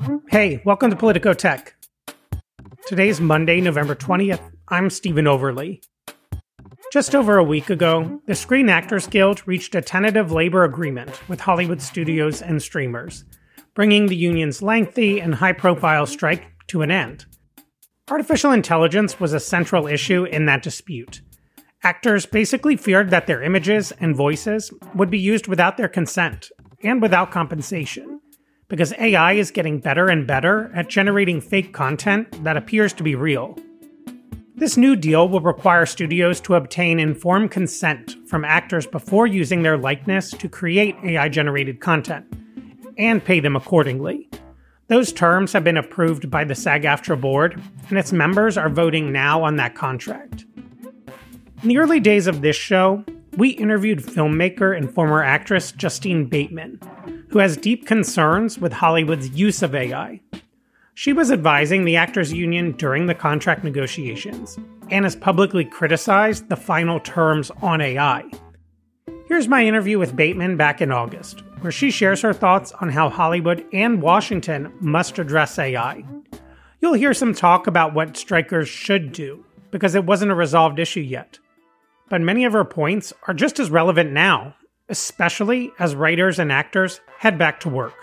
Hey, welcome to Politico Tech. Today's Monday, November 20th. I'm Stephen Overly. Just over a week ago, the Screen Actors Guild reached a tentative labor agreement with Hollywood studios and streamers, bringing the union's lengthy and high-profile strike to an end. Artificial intelligence was a central issue in that dispute. Actors basically feared that their images and voices would be used without their consent and without compensation, because AI is getting better and better at generating fake content that appears to be real. This new deal will require studios to obtain informed consent from actors before using their likeness to create AI-generated content, and pay them accordingly. Those terms have been approved by the SAG-AFTRA board, and its members are voting now on that contract. In the early days of this show, we interviewed filmmaker and former actress Justine Bateman, who has deep concerns with Hollywood's use of AI. She was advising the Actors Union during the contract negotiations, and has publicly criticized the final terms on AI. Here's my interview with Bateman back in August, where she shares her thoughts on how Hollywood and Washington must address AI. You'll hear some talk about what strikers should do, because it wasn't a resolved issue yet. But many of her points are just as relevant now, especially as writers and actors head back to work.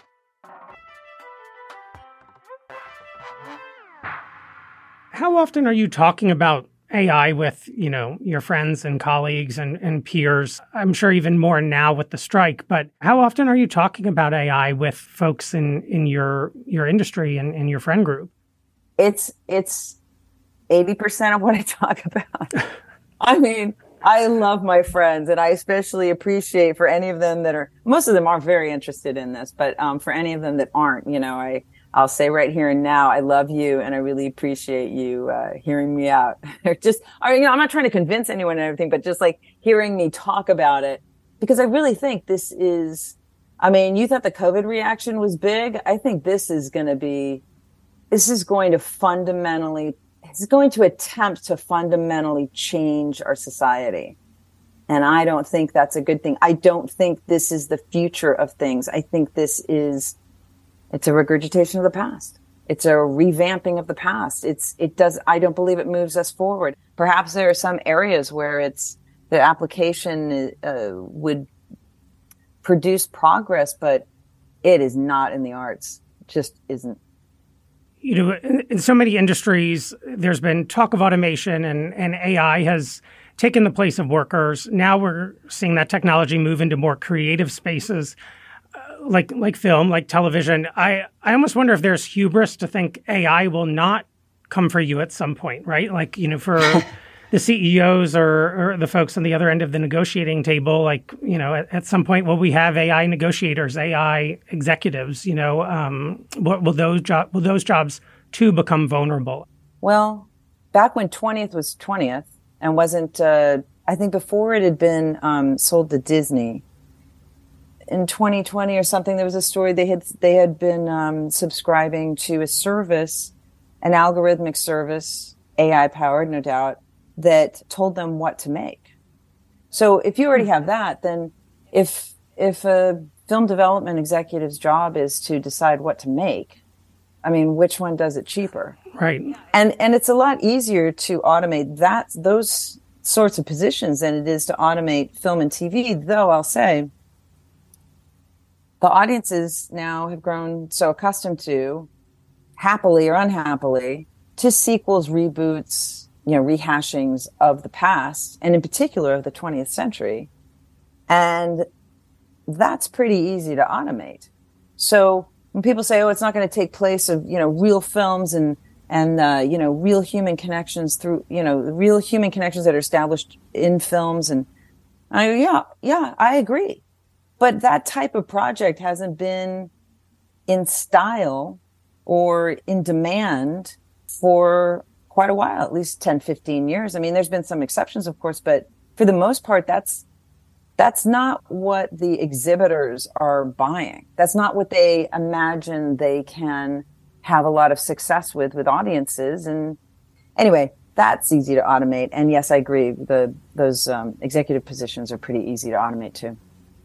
How often are you talking about AI with, your friends and colleagues and peers? I'm sure even more now with the strike, but how often are you talking about AI with folks in your industry and in your friend group? It's 80% of what I talk about. I mean, I love my friends, and I especially appreciate for any of them that are, most of them are very interested in this, but for any of them that aren't, I'll say right here and now, I love you, and I really appreciate you hearing me out. I'm not trying to convince anyone and everything, but just like hearing me talk about it, because I really think this is, you thought the COVID reaction was big. I think this is going to attempt to fundamentally change our society. And I don't think that's a good thing. I don't think this is the future of things. I think it's a regurgitation of the past. It's a revamping of the past. I don't believe it moves us forward. Perhaps there are some areas where the application would produce progress, but it is not in the arts. It just isn't. In so many industries, there's been talk of automation and AI has taken the place of workers. Now we're seeing that technology move into more creative spaces like film, like television. I almost wonder if there's hubris to think AI will not come for you at some point, right? For the CEOs or the folks on the other end of the negotiating table, at some point, will we have AI negotiators, AI executives? Will those jobs too become vulnerable? Well, back when 20th was 20th and wasn't, I think before it had been sold to Disney in 2020 or something, there was a story they had been subscribing to a service, an algorithmic service, AI powered, no doubt, that told them what to make. So if you already have that, then if a film development executive's job is to decide what to make, which one does it cheaper? Right. And it's a lot easier to automate those sorts of positions than it is to automate film and TV, though I'll say the audiences now have grown so accustomed to, happily or unhappily, to sequels, reboots, rehashings of the past, and in particular of the 20th century. And that's pretty easy to automate. So when people say, it's not going to take place of, real films and real human connections through, real human connections that are established in films. And I agree. But that type of project hasn't been in style or in demand for quite a while, at least 10, 15 years. There's been some exceptions, of course, but for the most part, that's not what the exhibitors are buying. That's not what they imagine they can have a lot of success with audiences. And anyway, that's easy to automate. And yes, I agree. Those executive positions are pretty easy to automate too.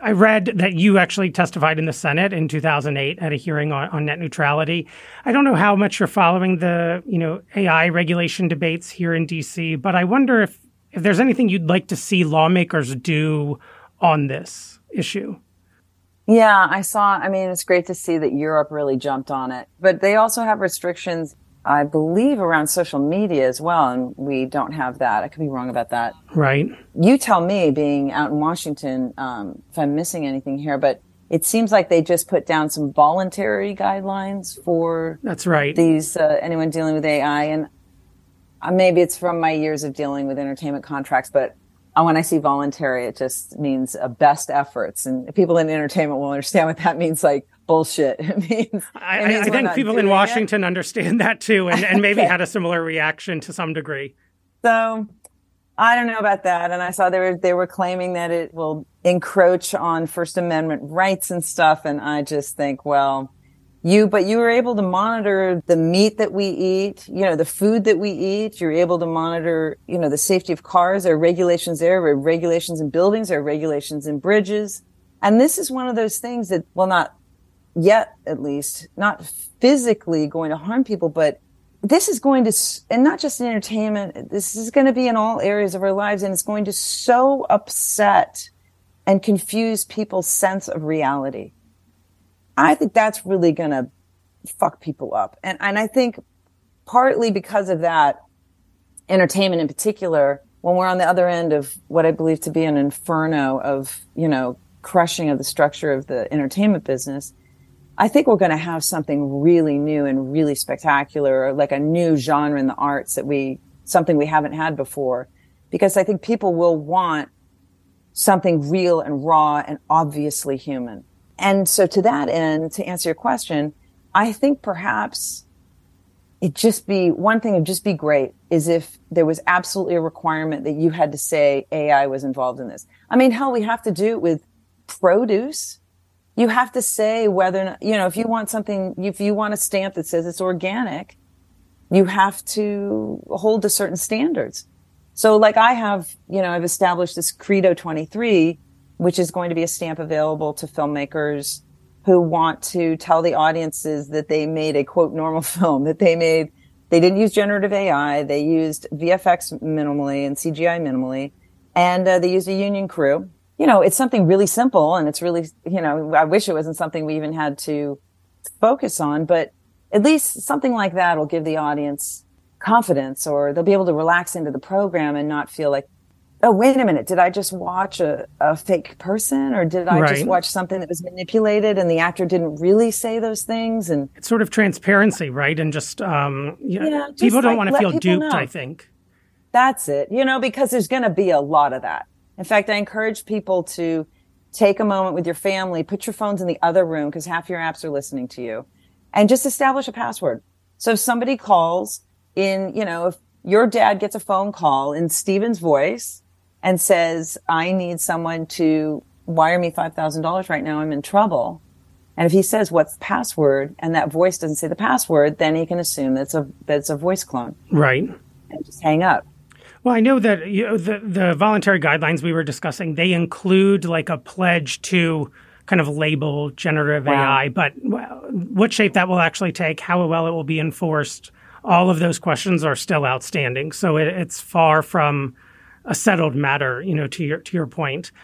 I read that you actually testified in the Senate in 2008 at a hearing on net neutrality. I don't know how much you're following the, AI regulation debates here in DC, but I wonder if there's anything you'd like to see lawmakers do on this issue. Yeah, it's great to see that Europe really jumped on it, but they also have restrictions, I believe, around social media as well, and we don't have that. I could be wrong about that. Right. You tell me, being out in Washington, if I'm missing anything here, but it seems like they just put down some voluntary guidelines for That's right. These anyone dealing with AI, and maybe it's from my years of dealing with entertainment contracts, but when I see voluntary, it just means best efforts, and people in entertainment will understand what that means. Like bullshit. It means. I think people in Washington understand that too, and maybe had a similar reaction to some degree. So I don't know about that. And I saw they were claiming that it will encroach on First Amendment rights and stuff. And I just think, well, but you were able to monitor the meat that we eat, the food that we eat. You're able to monitor, the safety of cars. There are regulations there. There are regulations in buildings. There are regulations in bridges. And this is one of those things that, well, not yet, at least, not physically going to harm people, but this is going to, and not just in entertainment, this is going to be in all areas of our lives, and it's going to so upset and confuse people's sense of reality. I think that's really going to fuck people up. And I think partly because of that, entertainment in particular, when we're on the other end of what I believe to be an inferno of, crushing of the structure of the entertainment business, I think we're going to have something really new and really spectacular, like a new genre in the arts something we haven't had before. Because I think people will want something real and raw and obviously human. And so to that end, to answer your question, I think perhaps one thing would just be great is if there was absolutely a requirement that you had to say AI was involved in this. I mean, hell, we have to do it with produce. You have to say whether or not, if you want a stamp that says it's organic, you have to hold to certain standards. So like I've established this Credo 23, which is going to be a stamp available to filmmakers who want to tell the audiences that they made a quote normal film, that they didn't use generative AI. They used VFX minimally and CGI minimally. And they used a union crew. It's something really simple, and it's really, I wish it wasn't something we even had to focus on, but at least something like that will give the audience confidence, or they'll be able to relax into the program and not feel like, oh, wait a minute, did I just watch a fake person, or did I just watch something that was manipulated and the actor didn't really say those things? And it's sort of transparency, right? And just, people don't want to feel duped, I think. That's it, because there's going to be a lot of that. In fact, I encourage people to take a moment with your family, put your phones in the other room because half your apps are listening to you, and just establish a password. So if somebody calls if your dad gets a phone call in Steven's voice and says, I need someone to wire me $5,000 right now, I'm in trouble. And if he says, what's the password? And that voice doesn't say the password, then he can assume that's a voice clone. Right. And just hang up. Well, I know that the voluntary guidelines we were discussing, they include like a pledge to kind of label generative AI, but what shape that will actually take, how well it will be enforced, all of those questions are still outstanding. So it's far from a settled matter, to your point.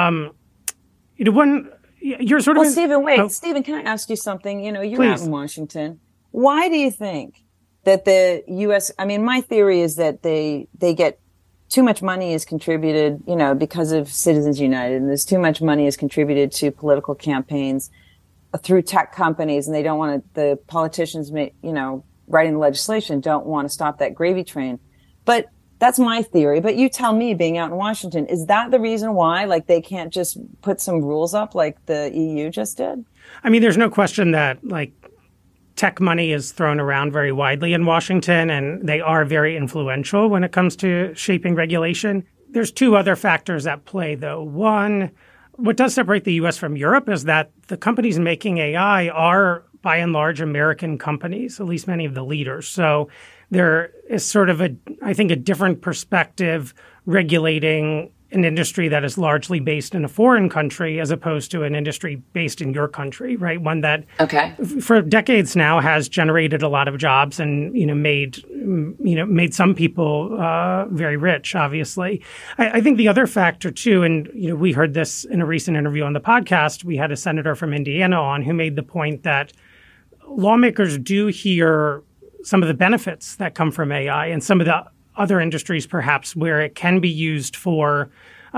You're sort of Stephen, wait. Stephen, can I ask you something? You're out in Washington. Why do you think that the U.S., my theory is that they get too much money is contributed, because of Citizens United, and there's too much money is contributed to political campaigns through tech companies, and they don't want to, the politicians, writing the legislation don't want to stop that gravy train. But that's my theory. But you tell me, being out in Washington, is that the reason why, like, they can't just put some rules up like the EU just did? There's no question that, like, tech money is thrown around very widely in Washington, and they are very influential when it comes to shaping regulation. There's two other factors at play, though. One, what does separate the U.S. from Europe is that the companies making AI are, by and large, American companies, at least many of the leaders. So there is sort of a different perspective regulating an industry that is largely based in a foreign country as opposed to an industry based in your country, right? One that for decades now has generated a lot of jobs and, made some people very rich, obviously. I think the other factor too, and, we heard this in a recent interview on the podcast, we had a senator from Indiana on who made the point that lawmakers do hear some of the benefits that come from AI and some of the other industries, perhaps, where it can be used for,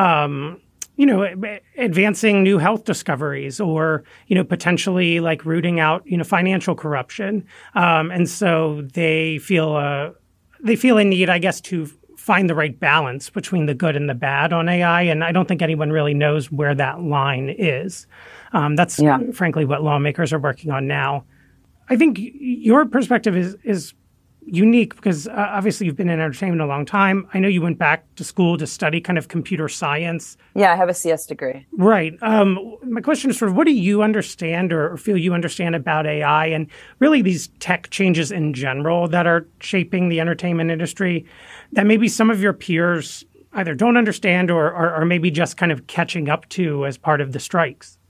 advancing new health discoveries or, potentially like rooting out, financial corruption. And so they feel a need, I guess, to find the right balance between the good and the bad on AI. And I don't think anyone really knows where that line is. That's frankly what lawmakers are working on now. I think your perspective is unique because obviously you've been in entertainment a long time. I know you went back to school to study kind of computer science. Yeah, I have a CS degree. Right. My question is sort of what do you understand or feel you understand about AI and really these tech changes in general that are shaping the entertainment industry that maybe some of your peers either don't understand or maybe just kind of catching up to as part of the strikes?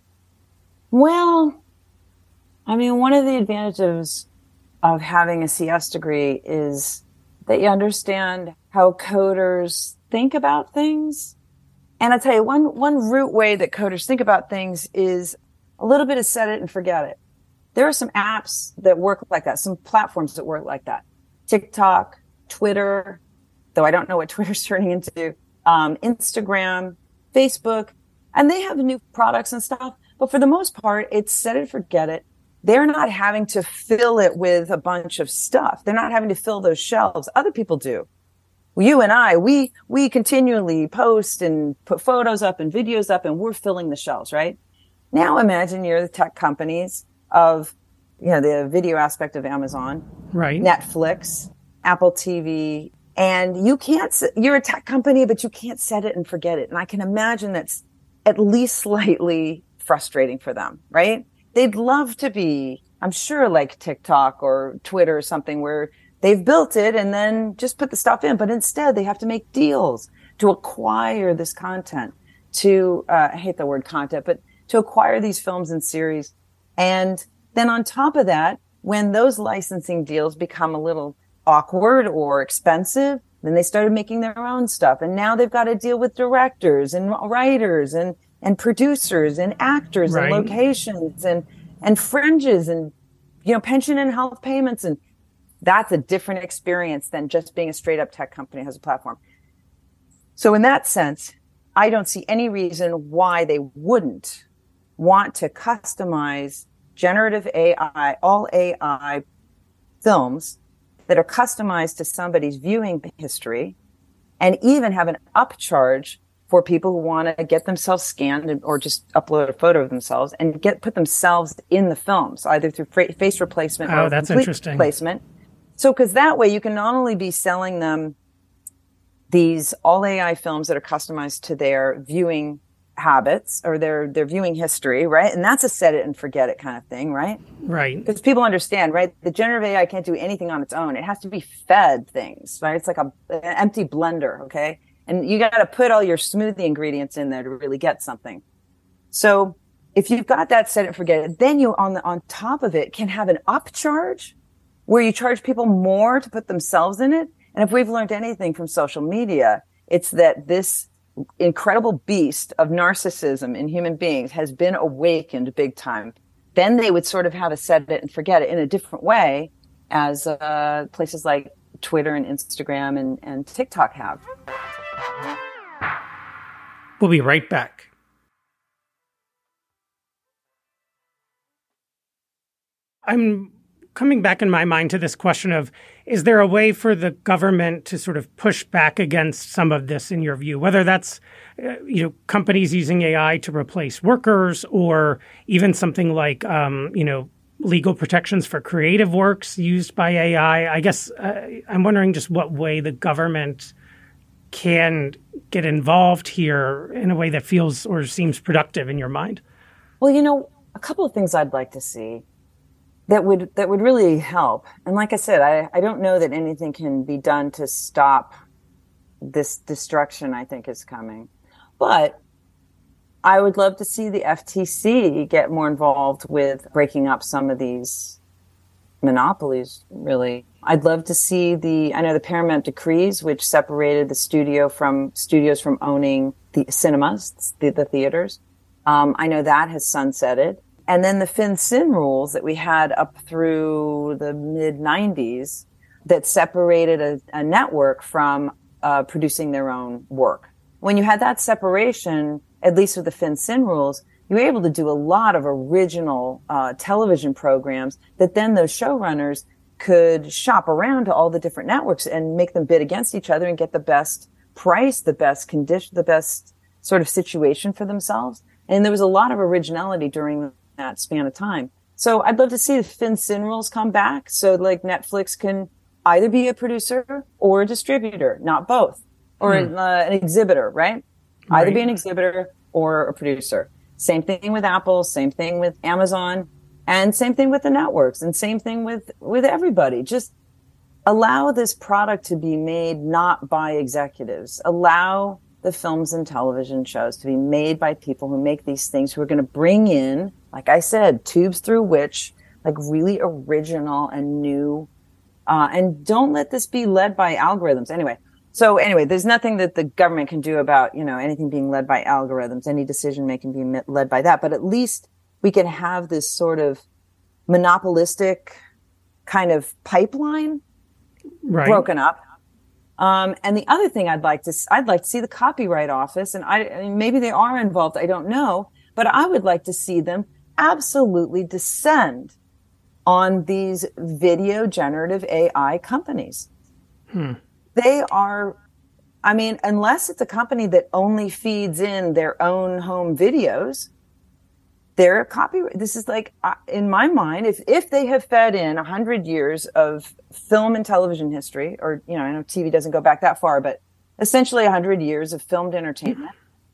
Well, I mean, one of the advantages of having a CS degree is that you understand how coders think about things. And I'll tell you, one root way that coders think about things is a little bit of set it and forget it. There are some apps that work like that, some platforms that work like that. TikTok, Twitter, though I don't know what Twitter's turning into, Instagram, Facebook, and they have new products and stuff. But for the most part, it's set it, forget it. They're not having to fill it with a bunch of stuff. They're not having to fill those shelves. Other people do. You and I, we continually post and put photos up and videos up and we're filling the shelves, right? Now imagine you're the tech companies of, the video aspect of Amazon, right? Netflix, Apple TV, and you're a tech company, but you can't set it and forget it. And I can imagine that's at least slightly frustrating for them, right? They'd love to be, I'm sure, like TikTok or Twitter or something where they've built it and then just put the stuff in. But instead, they have to make deals to acquire this content, I hate the word content, but to acquire these films and series. And then on top of that, when those licensing deals become a little awkward or expensive, then they started making their own stuff. And now they've got to deal with directors and writers and producers and actors and locations and fringes and, pension and health payments. And that's a different experience than just being a straight up tech company that has a platform. So in that sense, I don't see any reason why they wouldn't want to customize generative AI, all AI films that are customized to somebody's viewing history and even have an upcharge for people who want to get themselves scanned or just upload a photo of themselves and put themselves in the films, either through face replacement or that's complete interesting. Replacement. So, because that way you can not only be selling them these all AI films that are customized to their viewing habits or their viewing history, right? And that's a set it and forget it kind of thing, right? Right. Because people understand, right? The generative AI can't do anything on its own. It has to be fed things, right? It's like an empty blender, okay? And you got to put all your smoothie ingredients in there to really get something. So if you've got that set it and forget it, then you on top of it can have an upcharge where you charge people more to put themselves in it. And if we've learned anything from social media, it's that this incredible beast of narcissism in human beings has been awakened big time. Then they would sort of have a set it and forget it in a different way as places like Twitter and Instagram and TikTok have. We'll be right back. I'm coming back in my mind to this question of, is there a way for the government to sort of push back against some of this in your view, whether that's, companies using AI to replace workers or even something like, legal protections for creative works used by AI? I guess I'm wondering just what way the government can get involved here in a way that feels or seems productive in your mind. Well, a couple of things I'd like to see that would really help. And like I said, I don't know that anything can be done to stop this destruction, I think, is coming. But I would love to see the FTC get more involved with breaking up some of these monopolies, really. I'd love to see I know the Paramount decrees, which separated the studios from owning the cinemas, the theaters. I know that has sunsetted. And then the FinCin rules that we had up through the mid-90s that separated a network from producing their own work. When you had that separation, at least with the FinCin rules, you were able to do a lot of original television programs that then those showrunners could shop around to all the different networks and make them bid against each other and get the best price, the best condition, the best sort of situation for themselves. And there was a lot of originality during that span of time. So I'd love to see the FinCin rules come back so like Netflix can either be a producer or a distributor, not both, or an exhibitor, right? Either be an exhibitor or a producer. Same thing with Apple, same thing with Amazon, and same thing with the networks, and same thing with everybody. Just allow this product to be made not by executives. Allow the films and television shows to be made by people who make these things, who are going to bring in, like I said, tubes through which, like really original and new, and don't let this be led by algorithms. Anyway, there's nothing that the government can do about, anything being led by algorithms, any decision making being led by that. But at least we can have this sort of monopolistic kind of pipeline broken up. And the other thing I'd like to see the Copyright Office, and maybe they are involved, I don't know, but I would like to see them absolutely descend on these video generative AI companies. They are, unless it's a company that only feeds in their own home videos, they're copyright. This is like, in my mind, if they have fed in 100 years of film and television history, or, I know TV doesn't go back that far, but essentially 100 years of filmed entertainment,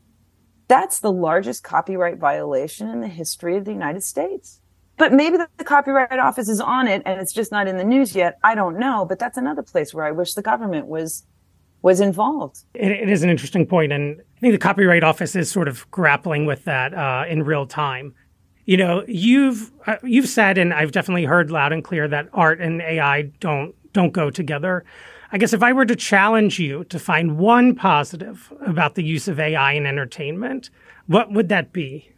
that's the largest copyright violation in the history of the United States. But maybe the Copyright Office is on it and it's just not in the news yet. I don't know. But that's another place where I wish the government was involved. It is an interesting point. And I think the Copyright Office is sort of grappling with that in real time. You've said, and I've definitely heard loud and clear, that art and AI don't go together. I guess if I were to challenge you to find one positive about the use of AI in entertainment, what would that be?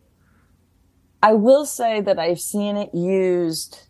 I will say that I've seen it used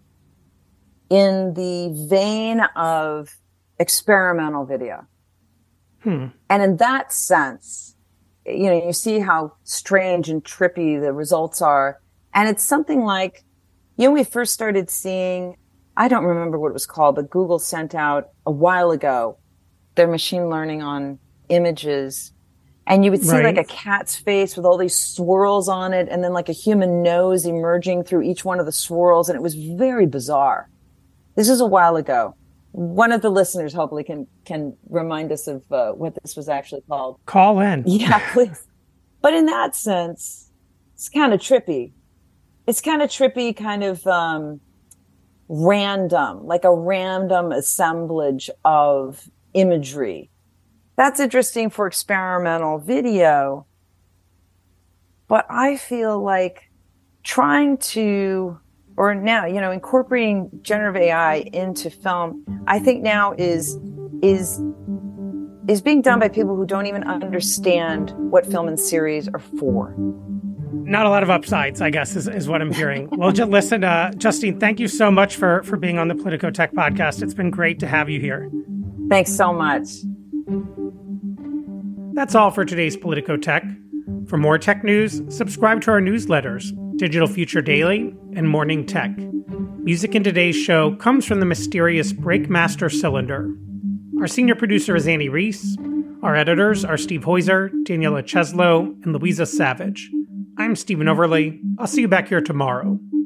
in the vein of experimental video. And in that sense, you see how strange and trippy the results are. And it's something like, we first started seeing, I don't remember what it was called, but Google sent out a while ago their machine learning on images. And you would see like a cat's face with all these swirls on it, and then like a human nose emerging through each one of the swirls. And it was very bizarre. This is a while ago. One of the listeners hopefully can remind us of what this was actually called. Call in. Yeah, please. But in that sense, it's kind of trippy. It's kind of trippy, kind of random, like a random assemblage of imagery. That's interesting for experimental video. But I feel like trying to, or now, incorporating generative AI into film, I think now is being done by people who don't even understand what film and series are for. Not a lot of upsides, I guess, is what I'm hearing. Well, listen, Justine, thank you so much for being on the Politico Tech podcast. It's been great to have you here. Thanks so much. That's all for today's Politico Tech. For more tech news, subscribe to our newsletters, Digital Future Daily and Morning Tech. Music in today's show comes from the mysterious Breakmaster Cylinder. Our senior producer is Annie Reese. Our editors are Steve Heuser, Daniela Cheslow, and Louisa Savage. I'm Stephen Overley. I'll see you back here tomorrow.